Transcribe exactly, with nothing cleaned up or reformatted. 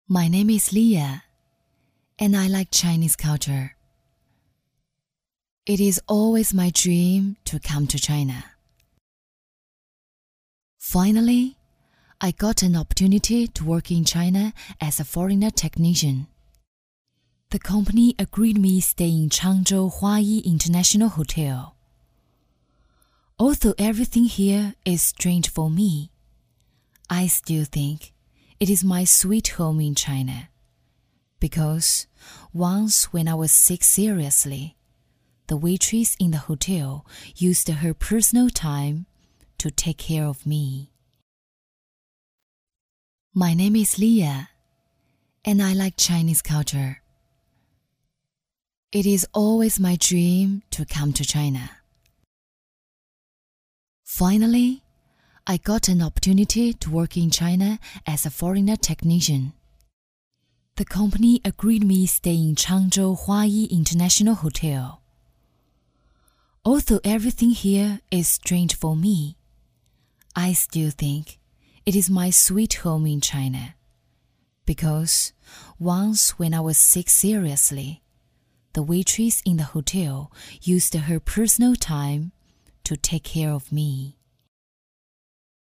My name is Leah, and I like Chinese culture. It is always my dream to come to China. Finally, I got an opportunity to work in China as a foreigner technician. The company agreed me stay in Changzhou Huayi International Hotel. Although everything here is strange for me, I still think it is my sweet home in China. Because once when I was sick seriously, the waitress in the hotel used her personal time to take care of me. My name is Leah, and I like Chinese culture. It is always my dream to come to China. Finally, I got an opportunity to work in China as a foreigner technician. The company agreed me stay in Changzhou Huayi International Hotel. Although everything here is strange for me, I still think it is my sweet home in China. Because once when I was sick seriously, the waitress in the hotel used her personal time to take care of me.